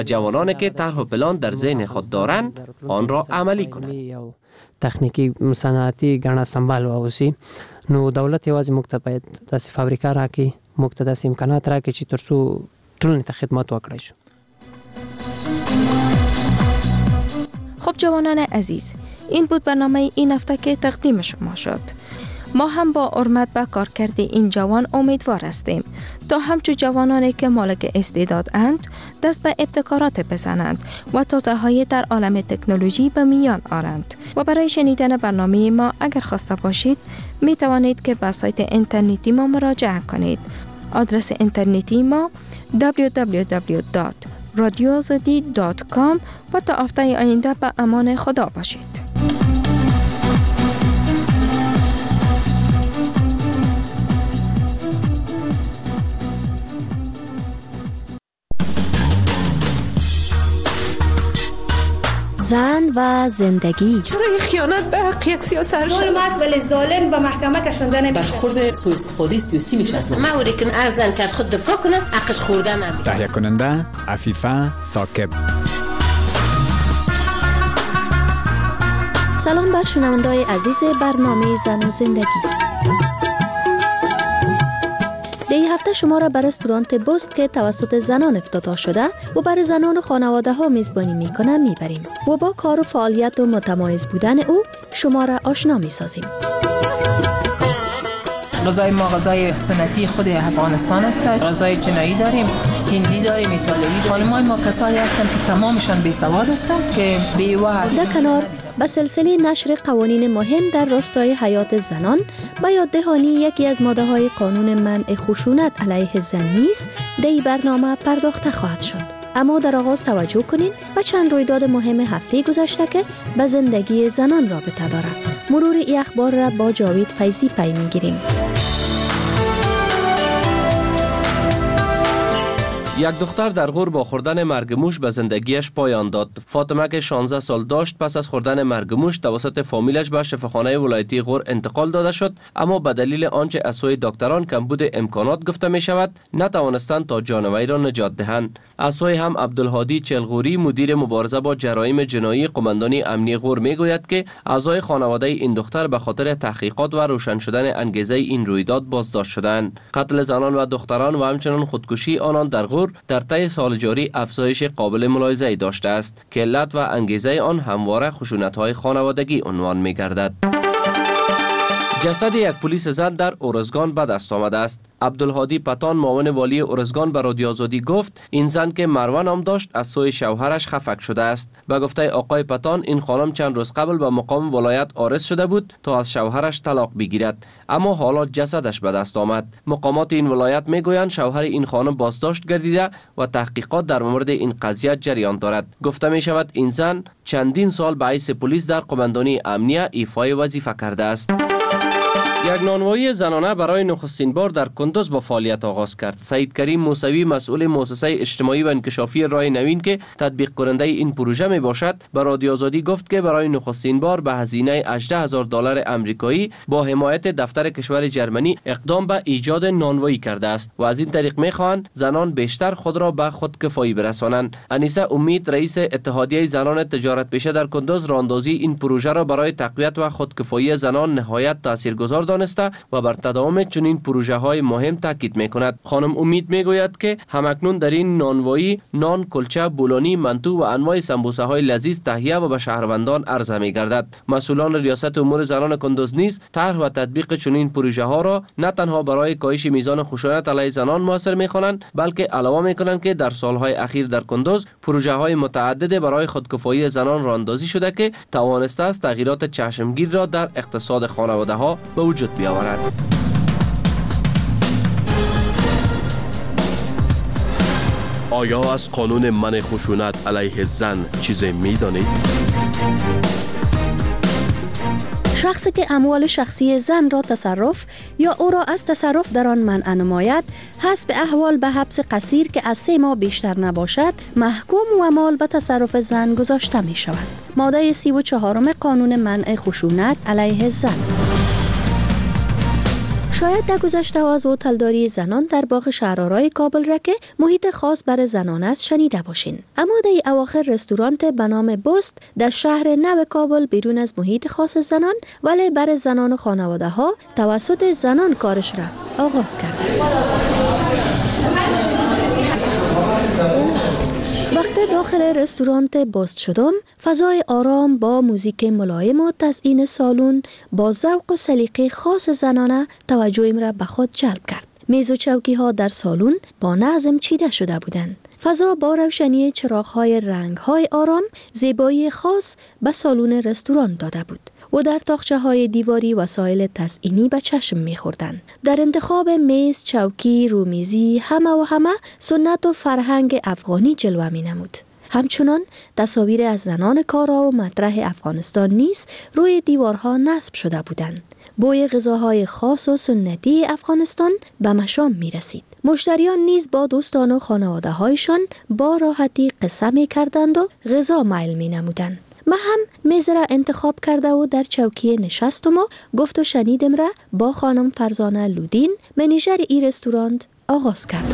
جوانانی که طرح و پلان در ذهن خود دارند آن را عملی کنند. تخنیکی صنعتی ګڼه سنبال واوسي نو دولت یوازې موږ ته باید داسې فابریکه راکړي، موږ ته داسې امکانات راکړي چې ترڅو ټولنې ته خدمت وکړای شو. خب جوانان عزیز، این بود برنامه این هفته که تقدیم شما شد. ما هم با حرمت به کارکرد این جوان امیدوار هستیم تا همچون جوانانی که مالک استعداداند دست به ابتکارات بزنند و تازه‌هایی در عالم تکنولوژی به میان آرند. و برای شنیدن برنامه ما اگر خواسته باشید می توانید که به سایت اینترنتی ما مراجعه کنید. آدرس اینترنتی ما www.radioazadi.com و تا هفته آینده به امان خدا باشید. زن و زندگی. چرا این خیانت به حق یک سیاست ظلم است ولی ظالم به محکمه کشانده نمیشه. برخورد سوء استفاده سیاسی میشه از ما اوری که ارزن که از خود دفاع کنه حقش خورده نمیشه. تهیه کننده عفیفه ثاقب. سلام بر شنونده‌های عزیز برنامه زن و زندگی. این هفته شما را به رستوران بوست که توسط زنان افتتاح شده و برای زنان و خانواده ها میزبانی میکنه میبریم و با کار و فعالیت و متمایز بودن او شما را آشنا میسازیم. غذای ما غذای سنتی خود افغانستان است. غذای چینایی داریم، هندی داریم، ایتالیایی. خانم‌های ما کسایی هستند که تمامشان بیسواد هستند که بیوه هستند. در کنار به سلسله نشر قوانین مهم در راستای حیات زنان به یاد دهانی یکی از ماده‌های قانون منع خشونت علیه زن نیز در این برنامه پرداخته خواهد شد. اما در آغاز توجه کنین به چند رویداد مهم هفته گذشته که به زندگی زنان رابطه دارد. مرور این اخبار را با جاوید فیضی پی می‌گیریم. یک دختر در غور با خوردن مرگ موش به زندگیش پایان داد. فاطمه که 16 سال داشت پس از خوردن مرگ موش توسط فامیلش به شفاخانه ولایتی غور انتقال داده شد، اما به دلیل آنچه از سوی دکتران کمبود امکانات گفته می شود نتوانستند تا جان وی را نجات دهند. از سوی هم عبدالهادی چلغوری مدیر مبارزه با جرایم جنایی قماندانی امنیه غور می گوید که اعضای خانواده این دختر به خاطر تحقیقات و روشن شدن انگیزه این رویداد بازداشت شدند. قتل زنان و دختران و همچنین خودکشی آنان در غور در طی سال جاری افزایش قابل ملاحظه‌ای داشته است که علت و انگیزه آن همواره خشونت‌های خانوادگی عنوان می‌گردد. جسد یک پلیس زن در ارزگان به دست آمده است. عبدالهادی پتان معاون والی ارزگان به رادیو آزادی گفت این زن که مروه نام داشت از سوی شوهرش خفک شده است. به گفته آقای پتان این خانم چند روز قبل به مقام ولایت عارض شده بود تا از شوهرش طلاق بگیرد، اما حالا جسدش به دست آمد. مقامات این ولایت میگویند شوهر این خانم بازداشت گردیده و تحقیقات در مورد این قضیه جریان دارد. گفته می شود این زن چندین سال به حیث پلیس در قماندانی امنیه ایفای وظیفه کرده است. یک نانوایی زنانه برای نخستین بار در کندوز با فعالیت آغاز کرد. سعید کریم موسوی مسئول مؤسسه اجتماعی و انکشافی راه نوین که تطبیق کننده این پروژه می باشد به رادیو آزادی گفت که برای نخستین بار به هزینه $18,000 آمریکایی با حمایت دفتر کشور جرمنی اقدام به ایجاد نانوایی کرده است و از این طریق می خواهند زنان بیشتر خود را به خودکفایی برسانند. انیسه امید رئیس اتحادیه زنان تجارت پیشه در کندوز راهاندازی این پروژه را برای تقویت و خودکفایی زنان نهایت تاثیرگذار دانسته و بر تداوم چنین پروژه های مهم تاکید می کند. خانم امید می گوید که همکنون در این نانوایی نان، کلچه، بولانی، منتو و انواع سمبوسه های لذیذ تهیه و به شهروندان عرضه می گردد. مسئولان ریاست امور زنان کندوز نیز طرح و تطبیق چنین پروژه ها را نه تنها برای کاهش میزان خشونت علیه زنان موثر می خوانند بلکه علاوه می کنند که در سالهای اخیر در کندوز پروژه های متعدد برای خودکفایی زنان راه اندازی شده که توانسته است تغییرات چشمگیر را در اقتصاد خانواده ها به وجود بیاورد. آیا از قانون منع خشونت علیه زن چیزی می‌دانید؟ شخصی که اموال شخصی زن را تصرف یا او را از تصرف در آن منع نماید حسب احوال به حبس قصیر که از 3 ماه بیشتر نباشد محکوم و مال به تصرف زن گذاشته می شود. ماده 34 قانون منع خشونت علیه زن. شاید در گذشته از هتلداری زنان در باغ شهرآرای کابل را که محیط خاص برای زنان است شنیده باشین. اما در اواخر رستوران به نام بست در شهر نو کابل بیرون از محیط خاص زنان ولی برای زنان و خانواده ها توسط زنان کارش را آغاز کرده. وقتی داخل رستوران بست شدم، فضای آرام با موزیک ملایم و تزیین سالن با ذوق و سلیقه خاص زنانه توجهم را به خود جلب کرد. میز و چوکی ها در سالن با نظم چیده شده بودند. فضا با روشنی چراغ‌های رنگ‌های آرام زیبایی خاص به سالن رستوران داده بود و در تاقچه‌های دیواری وسایل تزئینی به چشم می‌خوردند. در انتخاب میز، چوکی، رومیزی همه سنت و فرهنگ افغانی جلوه می‌نمود. همچنان تصاویر از زنان کارا و مطرح افغانستان نیز روی دیوارها نصب شده بودند. بوی غذاهای خاص و سنتی افغانستان به مشام می رسید. مشتریان نیز با دوستان و خانواده هایشان با راحتی قصه می کردند و غذا میل می نمودند. من هم میز را انتخاب کرده و در چوکی نشستم و گفت و شنیدم را با خانم فرزانه لودین منیجر ای رستوران آغاز کردم.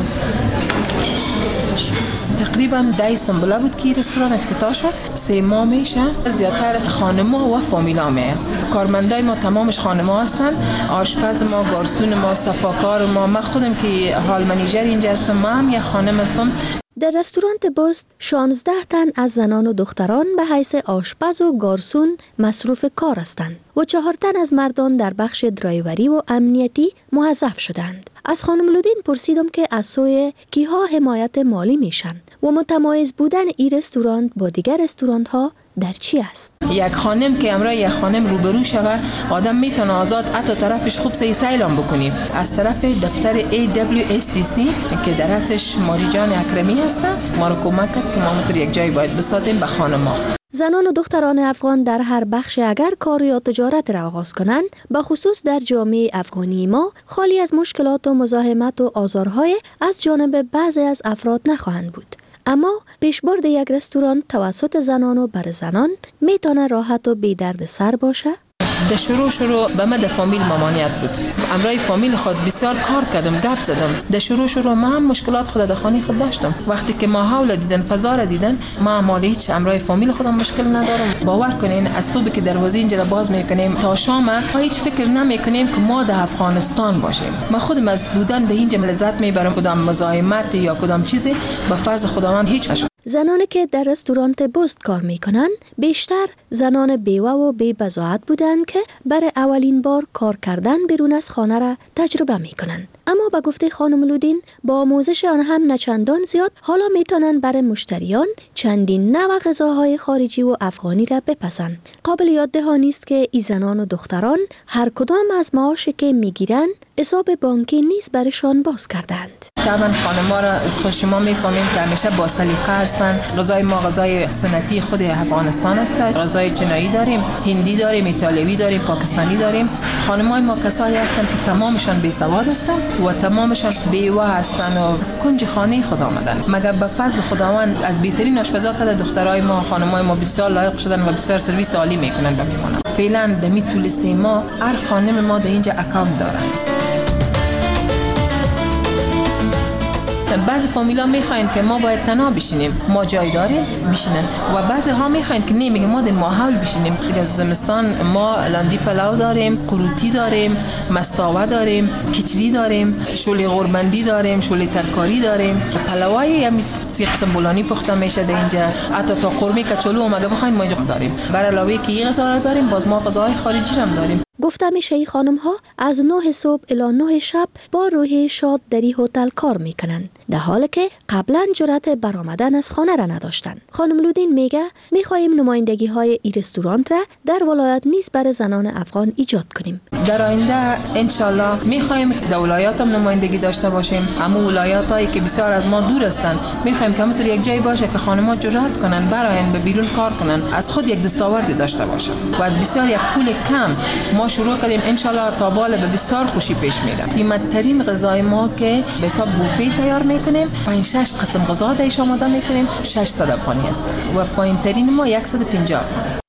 تقریبا 10 سنبله بود که رستوران افتتاح شد. 3 ماه میشه زیادتر خانم‌ها و فامیلا میان. کارمندای ما تمامش خانم‌ها هستن. آشپز ما، گارسون ما، صفاکار ما، من خودم که حال منیجر اینجا هستم، من یک خانم هستم. در رستوران بست 16 تن از زنان و دختران به حیث آشپز و گارسون مصروف کار هستند و 4 تن از مردان در بخش درایوری و امنیتی موظف شدند. از خانم لودین پرسیدم که از سوی کیها حمایت مالی میشن و متمایز بودن این رستوران با دیگر رستوران‌ها ها در چی است؟ یک خانم که امرای یک خانم روبرو شوه، آدم میتونه آزاد حتی طرفش خوب سیلام بکنی. از طرف دفتر AWSDC که در هستش ماری جان اکرمی هسته ما رو کمک کرد که ما مطور یک جایی باید بسازیم به خانم‌ها. زنان و دختران افغان در هر بخش اگر کار یا تجارت را آغاز کنند، به خصوص در جامعه افغانی ما خالی از مشکلات و مزاحمت و آزارهای از جانب بعضی از افراد نخواهند بود. اما پیشبرد یک رستوران توسط زنان و بر زنان میتونه راحت و بی درد سر باشه؟ در شروع به من در فامیل ممانعت بود. امرای فامیل خود بسیار کار کردم، گپ زدم. در شروع من هم مشکلات خود در خانه خود داشتم. وقتی که ماحول دیدن، فضا را دیدن، ما مال هیچ امرای فامیل خودم مشکل ندارم. باور کنین از صبح که دروازه اینجا باز میکنیم تا شام ما هیچ فکر نمیکنیم که ما در افغانستان باشیم. من خودم از بودن در اینجا لذت میبرم. کدام مزاحمت یا کدام چیزی به فضل خداوند هیچ نشد. زنانی که در رستوران بست کار میکنن بیشتر زنان بیوه و بی بضاعت بودند که برای اولین بار کار کردن بیرون از خانه را تجربه میکنن. اما به گفته خانم لودین با آموزش آن هم نچندان زیاد حالا میتونن برای مشتریان چندین نوع غذاهای خارجی و افغانی را بپسند. قابل یاد دهانی است که این زنان و دختران هر کدام از معاشی که میگیرن حساب بانکی نیز برشان باز کردند. طبعا خانم‌ها را خود شما میفهمید که همیشه با سلیقه هستند. غذای ما غذای سنتی خود افغانستان است. غذای چینایی داریم، هندی داریم، ایتالیایی داریم، پاکستانی داریم. خانم‌های ما کسایی هستند که تمامشان بی‌سواد هستند و تمامشان بیوه هستند و از کنج خانه خود آمدن. مگر به فضل خداوند از بهترین آشپزا که دخترای ما، خانم‌های ما بسیار لایق شدن و بسیار سرویس عالی میکنن و میمونن. فعلا دمی طول 3 ماه هر خانم ما در اینجا اکانت دارن. بعضی فامیلا میخواین که ما باید تنها بشینیم، ما جای داریم بشینن و بعضی ها میخواین که نمیگه ما در ماحول بشینیم. که از زمستان ما لاندی پلاو داریم، قروتی داریم، مستاوه داریم، کچری داریم، شوله قربندی داریم، شوله ترکاری داریم، پلاوای هم 3 قسم بولانی پخته میشه در اینجا. حتی تا قرمه کچالو هم اگه بخواین ما اینجا داریم. برای علاوه که این غذا داریم باز ما غذاهای خارجی هم داریم. گفتم میشه ای خانم ها از 9 صبح الی 9 شب با روحی شاد در این هتل کار میکنن، در حالی که قبلا جرأت برآمدن از خانه را نداشتن. خانم لودین میگه میخواهیم نمایندگی های این رستوران را در ولایت نیز برای زنان افغان ایجاد کنیم. در آینده ان شاء الله میخواهیم در ولایات هم نمایندگی داشته باشیم. اما ولایاتایی که بسیار از ما دور هستند میخواهیم که همونطور یک جای باشه که خانم‌ها جرأت کنن براین به بیرون کار کنن، از خود یک دستاوردی داشته باشن و از بسیار یک پول کم ما شروع کردیم. ان شاء الله تا بالا به بسیار خوشی پیش میره. قیمت ترین غذای ما که به حساب بوفه تیار میکنیم 5-6 قسم غذا درش آماده میکنیم 600 افغانی است و پایین ترین ما 150 افغانی.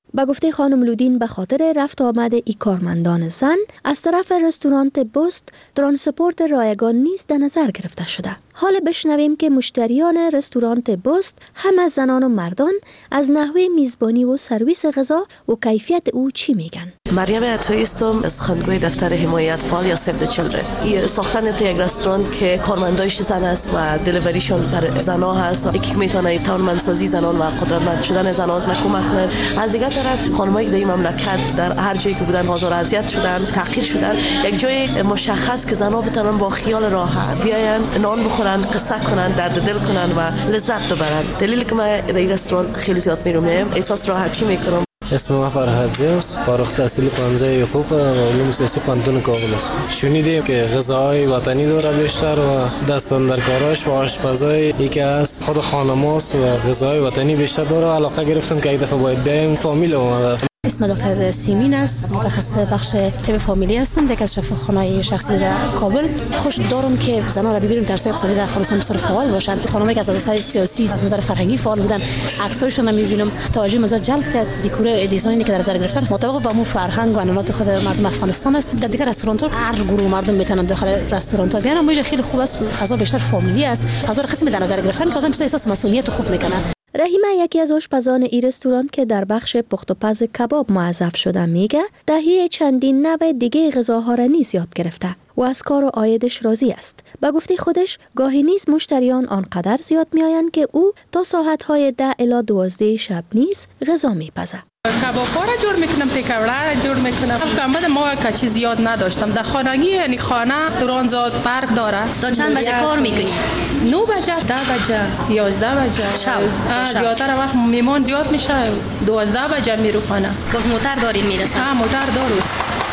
به گفته خانم لودین به خاطر رفت آمد ای کارمندان زن از طرف رستوران بست ترانسپورت رایگان نیز در نظر گرفته شده. حالا بشنویم که مشتریان رستوران بست هم از زنان و مردان از نحوه میزبانی و سرویس غذا و کیفیت او چی میگن. مریم عطایی هستم، سخنگوی دفتر حمایت اطفال یا سیو د چیلدرن. این ساختن یک رستوران که کارمندایش زن است و دلیوریشون بر زنها هست، یکی که میتونه توانمندسازی زنان و قدرتمند شدن زنان کمک کنه. از دیگر طرف خانمایی که در مملکت در هر جایی که بودن آزار و اذیت شدن، تحقیر شدن، یک جای مشخص که زنها بتونن با خیال راحت بیاین نان بخورن، قصه کنن، درد دل کنن و لذت ببرن. دلیلی که من در این رستوران خیلی زیاد میرم، احساس راحتی میکنم. اسم من فرهاد است، فارغ التحصیل 15 حقوق و علوم سیاسی پانتون کابل است. شنیدیم که غذاهای وطنی داره بیشتر و دستاندرکاراش و آشپزای یکی از خود خانم‌هاست و غذاهای وطنی بیشتر داره. علاقه گرفتم که یک دفعه باید بریم. فامیل اومده. اسم دکتر سیمین است، متخصص بخش طب فامیلی هستم در یک شفاخانه شخصی در کابل. خوش دارم که زنان را ببینیم در سوی اقتصادی در افغانستان بسیار فعال باشند. خانمایی که از نظر سیاسی، از نظر فرهنگی فعال بودن، عکسایشون را می‌بینم. توجه مزا جلب کرد دکور دیزاینی که در نظر گرفتن مطابق با مو فرهنگ و عنعنات خود مردم افغانستان است. در دیگر رستوران‌ها هر گروه مردم میتونن داخل رستوران‌ها بیان. موجه خیلی خوب است، فضا بیشتر فامیلی است. فضا قسمی در نظر گرفتن که آدم احساس مسئولیت خوب میکنه. رحیمه یکی از آشپزان این رستوران که در بخش پخت و پز کباب موظف شده میگه دهی چندین نوع دیگه غذاها را نیز یاد گرفته و از کار و عایدش راضی است. به گفته خودش گاهی نیز مشتریان آنقدر زیاد میآیند که او تا ساعت‌های 10 الی 12 شب نیز غذا میپزه. کباب‌ها را جور میکنم، تیکاوه را جور میکنم. کمبد ما کچی زیاد نداشتم. در خانگی یعنی خانه رستوران زاد فرق داره. تا چند بجه کار میکنی؟ 9 بجه، 10 بجه، 11 بجه. شب. زیادتر وقت میمان زیاد میشه. 12 بجه میرو خانه. باز موتر دارین میرسن؟ موتر دارو.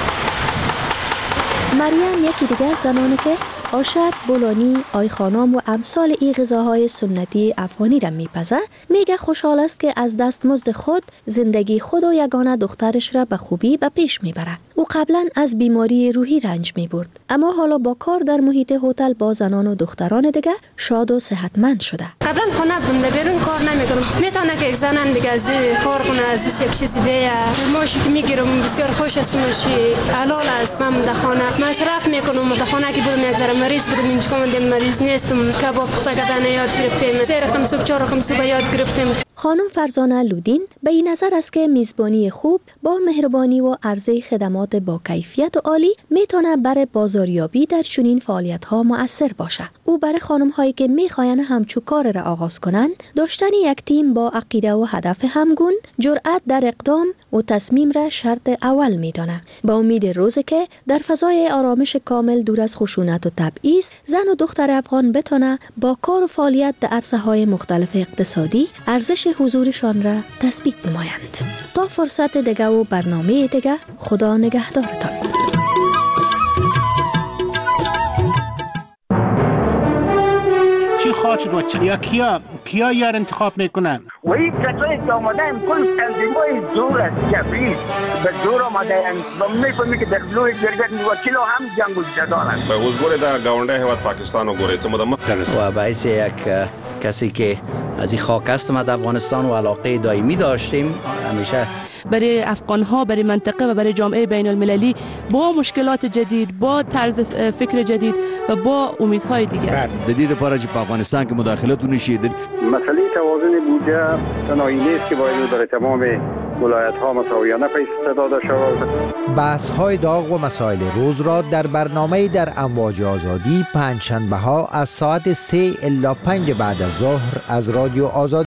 مریم یکی دیگه از زنانه که آشک، بولانی، آی خانم و امثال ای غذاهای سنتی افغانی را میپزه، میگه خوشحال است که از دستمزد خود زندگی خود و یگانه دخترش را به خوبی به پیش میبره. او قبلا از بیماری روحی رنج میبرد، اما حالا با کار در محیط هتل با زنان و دختران دیگه شاد و صحتمند شده. قبلا خونه بودم، بیرون کار نمیکنم. میتونه که یک زنم دیگه از کار کنه، از یک چیزی بیه. ماشی که میگیرم بسیار خوش است، ماشی حلال است. من در خانه مصرف میکنم. در خانه که بودم یک ذره مریض بودم، اینجا کامل مریض نیستم. کباب پخته کردن یاد گرفتیم. 3 رقم صبح 4 رقم صبح یاد گرفتیم. خانم فرزانه لودین به این نظر است که میزبانی خوب با مهربانی و عرضه خدمات با کیفیت و عالی میتونه برای بازاریابی در چنین فعالیت‌ها مؤثر باشه. او برای خانم‌هایی که میخواین همچو کار را آغاز کنند، داشتن یک تیم با عقیده و هدف همگون، جرأت در اقدام و تصمیم را شرط اول میدانه. با امید روزی که در فضای آرامش کامل دور از خشونت و تبعیض، زن و دختر افغان بتونه با کار و فعالیت در عرصه‌های مختلف اقتصادی ارزش حضورشان را تثبیت نمایند. تا فرصت دیگه و برنامه دیگه، خدا نگهدارتان. چی خواهد شد و چی؟ یا کیا یار انتخاب میکنن؟ و این کسایی که آمده هم کل تنظیمای زور است، کفریست به زور آمده هم و میفهمی که در بلوی جرگت وکیل هم جنگ و جدال است. به حضور در گاونده حواد پاکستان و گوریت و باعث یک کسی که از این خاک هستم از افغانستان و علاقه دائمی داشتیم همیشه برای افغان‌ها، برای منطقه و برای جامعه بین المللی با مشکلات جدید، با طرز فکر جدید و با امیدهای دیگر. جدید پارچ په افغانستان کې مداخلتونه شیدل. مسئله توازن بودجه تنهایی نیست که باید برای تمام ولایت‌ها مساویانه پیش داده شود. بحث‌های داغ و مسائل روز را در برنامه در امواج آزادی پنجشنبه‌ها از ساعت 3 الی 5 بعد از ظهر از رادیو آزادی